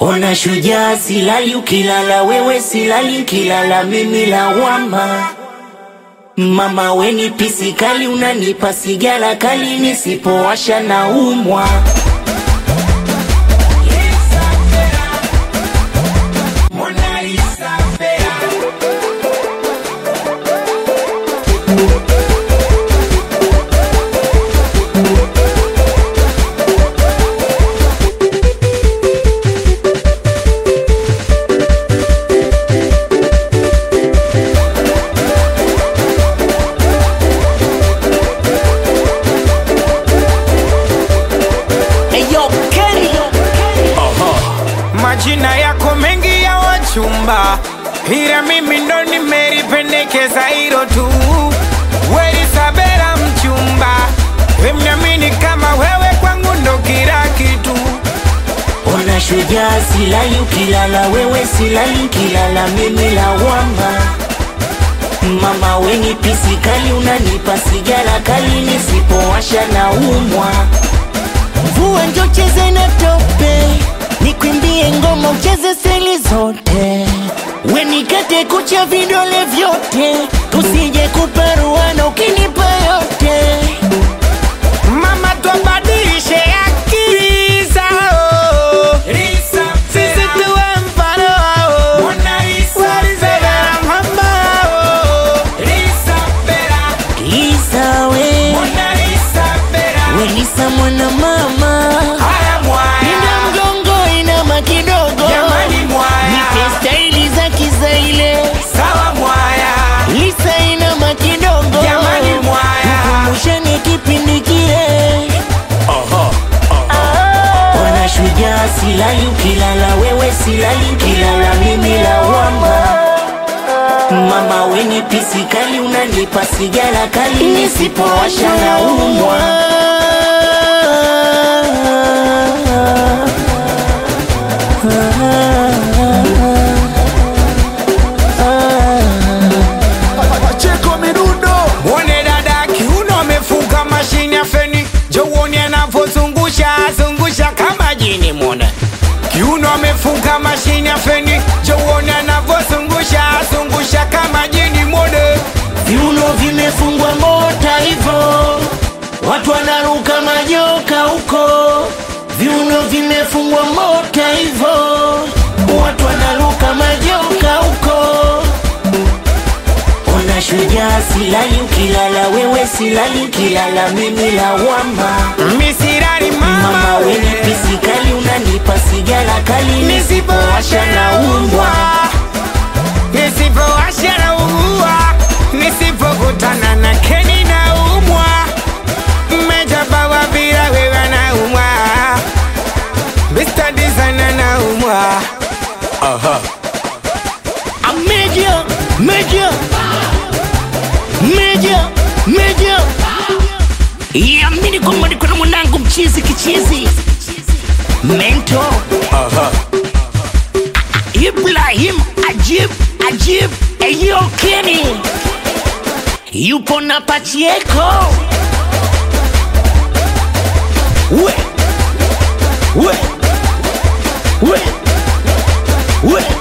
Ona shujaa silali ukilala wewe silali nkilala mimi lawama. Mama weni pisi kali unanipa sigara kali nisipowasha na umwa. Majina yako mengi ya wachumba, ila mimi ndo nimeripendekeza hilo tu. Wewe Sabela mchumba, wemniamini kama wewe kwangu ndo kila kitu. Ona shujaa silali ukilala wewe silali nkilala mimi lawama. Mama weni pisi kali unanipa sigara kali nisipowasha na umwa. Mvua njo cheze na tope, nikwimbie ngoma ucheze seli zote, we nikate kucha vidole vyote, tusije kuparuana ukinipa yote. Mama tuabadilishe akili zao, sisi tuwe mfano wao. Wali Sabela mhamba wao, Lisa we, we Lisa mwana mama, nina mgongo inama kidogo, nipe staili za kizaile. Lisa inama kidogo, tukumbushane kipindi kile. Ona shujaa silali ukilala wewe silali nkilala mimi lawama. Mama weni pisi kali unanipa sigara kali nisipowasha na umwa. Mwone dada kiuno amefunga mashine ya feni, jo uone anavyozungusha zungusha kama jini. Mwone kiuno amefunga mashine ya feni, jo uone anavyozungusha zungusha kama jini. Mwone Viuno vimefungwa mota hivo, watu wanaruka majoka huko. Viuno vimefungwa mota hivo, watu wanaruka majoka huko. Ona shujaa silali ukilala wewe silali nkilala mimi lawama. misirari Mama mama weni pisi kali unanipa sigara kali nisipowasha na umwa. nisipowasha na umwa, nisipokutana na Keni na umwa. Mmejabawa bila wewe na umwa, Mr. Designer na umwa. Media, media, media, media. Yamini kwamba niko na mwanangu mchizi kichizi Mento Ibrahim Ajib Eyo Kenny yupo na Pachieko. We